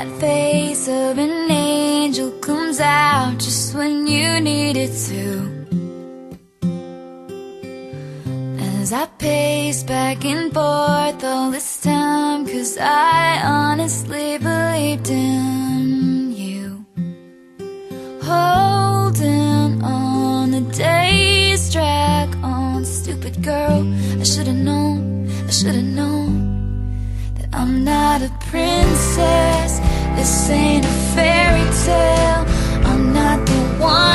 That face of an angel comes out just when you need it to. As I pace back and forth all this time, 'cause I honestly believed in you. Holding on, the days drag on. Stupid girl, I should've known, I should've known that I'm not a princess. This ain't a fairy tale. I'm not the one